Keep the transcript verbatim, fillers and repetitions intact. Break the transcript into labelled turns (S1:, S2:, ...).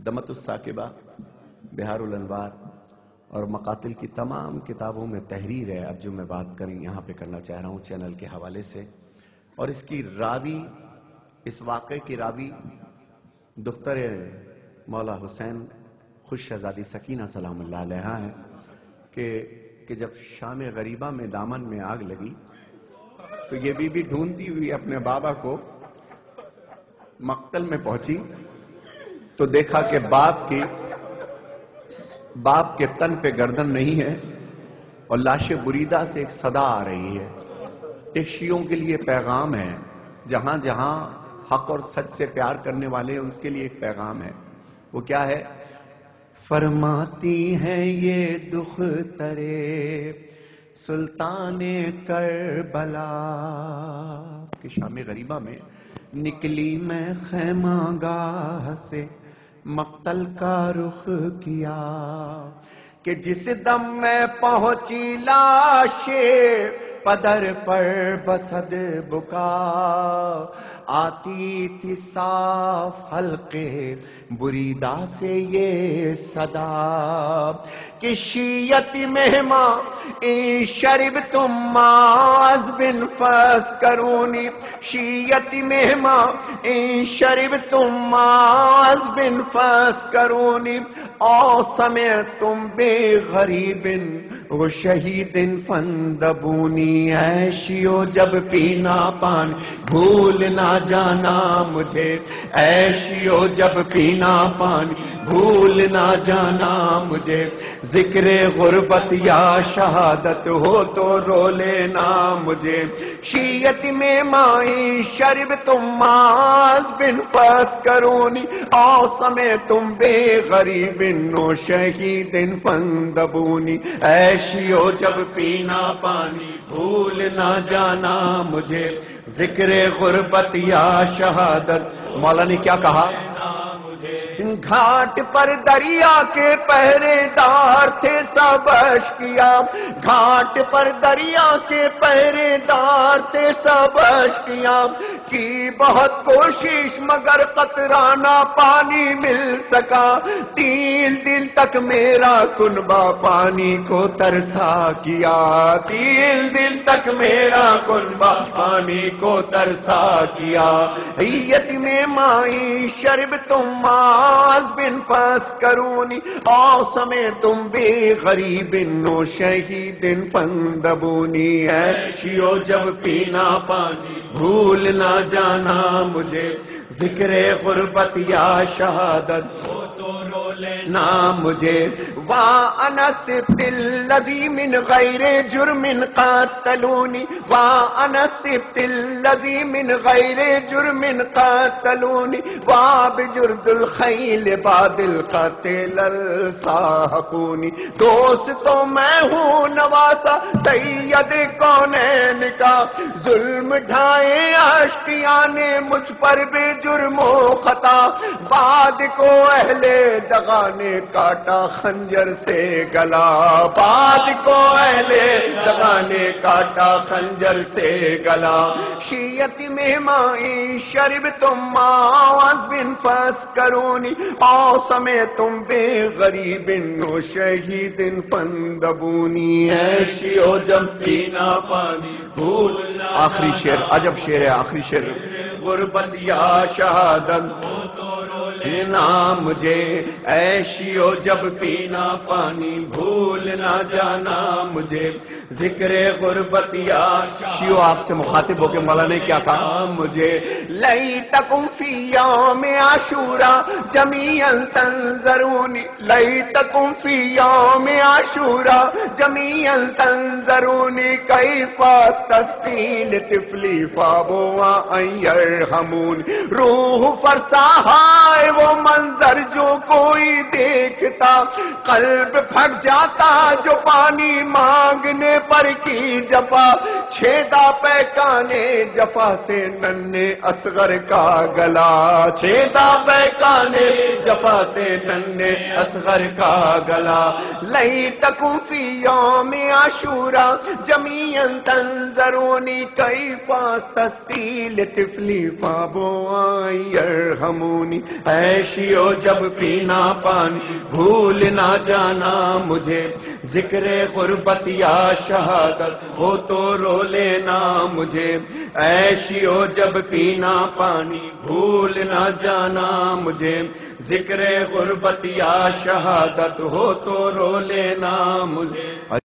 S1: دمت الثاقبہ، بہار الانوار اور مقاتل کی تمام کتابوں میں تحریر ہے. اب جو میں بات کریں یہاں پہ کرنا چاہ رہا ہوں چینل کے حوالے سے، اور اس کی راوی، اس واقعے کی راوی دختر مولا حسین خوش شہزادی سکینہ سلام اللہ علیہا ہے کہ کہ جب شام غریبہ میں دامن میں آگ لگی تو یہ بی بی ڈھونڈتی ہوئی اپنے بابا کو مقتل میں پہنچی تو دیکھا کہ باپ کی باپ کے تن پہ گردن نہیں ہے اور لاش بریدہ سے ایک صدا آ رہی ہے. ایک شیعوں کے لیے پیغام ہے، جہاں جہاں حق اور سچ سے پیار کرنے والے ہیں اس کے لیے ایک پیغام ہے. وہ کیا ہے؟ فرماتی ہیں یہ دخترے سلطان کربلا کہ شام غریبہ میں نکلی میں خیمہ گاہ سے مقتل کا رخ کیا کہ جس دم میں پہنچی لاش پدر پر بسد بکا آتی تھی صاف حلقے بریدہ سے یہ صدا کہ شیعت مہماں ان شرب تم ماز بن فس کرونی شیعت مہماں ان شرب تم ماز بن فس کرونی او سمعت تم بے غریب وہ شہید فندبونی. اے شیعو جب پینا پان بھول نہ جانا مجھے، اے شیعو جب پینا پان بھول نہ جانا مجھے، ذکر غربت یا شہادت ہو تو رو لینا مجھے. شیعت میں مائی شرب تم ماز بن فس کرونی او سمے تم بے غریب نو شہید فندبونی. اے شیعو جب پینا پانی بھول نہ جانا مجھے، ذکر غربت یا شہادت. مولا نے کیا کہا؟ گھاٹ پر دریا کے پہرے دار تھے سب اشکیا، گھاٹ پر دریا کے پہرے دار تھے سب اشکیا، کی بہت کوشش مگر قطرانہ پانی مل سکا، تین دل تک میرا کنبہ پانی کو ترسا کیا، تین دل تک میرا کنبہ پانی کو ترسا کیا. یتیم مائی شرب تم ماز بن فس کرونی او سمے تم بے غریب نو شہید فندبونی. اے شیعو جب پینا پانی بھول نہ جانا مجھے، ذکر غربت یا شہادت ہو تو رو لینا مجھے. وَأَنَا سِبْتِ الَّذِي مِنْ غَيْرِ جُرْمٍ قَاتَلُونِي وَأَنَا سِبْتِ الَّذِي مِنْ غَيْرِ جُرْمٍ قَاتَلُونِي وَبِجُرْدِ الْخَيْلِ بَعْدِ الْقَتْلِ الْسَاحِقُونِ. دوست تو میں ہوں نواسا سید کونین کا، ظلم ڈھائے اشقیاں نے مجھ پر بے جرم و خطا، بعد کو اہل دغا نے کاٹا خنجر سے گلا، بعد کو اہل دغا نے کاٹا خنجر سے گلا. شیعت مہمائی شرب تم ماز بن فس کرونی او سمے تم بے غریب نو شہید فندبونی. اے شیعو جب پینا پانی بھول نہ. آخری شعر عجب شعر ہے، آخری شعر. غربت یا شہادت ہو تو رو لینا مجھے، اے شیعو جب پینا پانی بھول نہ جانا مجھے، ذکر غربت یا. شیعو آپ سے مخاطب ہو کے مولا نے کیا کہا؟ مجھے لیتکم فی یوم عاشورا جمیعا تنظرونی، لیتکم فی یوم عاشورا جمیعا تنظرونی، کیف استسقی لطفلی فابوا ان یرحمون. روح فرسا ہے وہ منظر جو کوئی دیکھتا، قلب پھٹ جاتا جو پانی مانگنے پر کی جفا، چھیدا پیکانے جفا سے ننھے اصغر کا گلا، چھیدا پیکانے جفا سے ننھے اصغر کا گلا، لیتکم فی یوم عاشورا جمیعا تنظرونی کیف استسقی لطفلی فابوا یرحمونی، اے شیو جب پینا پانی بھول نہ جانا مجھے، ذکر غربت یا شہادت ہو تو رو لینا مجھے، اے شیو جب پینا پانی بھول نہ جانا مجھے، ذکر غربت یا شہادت ہو تو رو لینا مجھے۔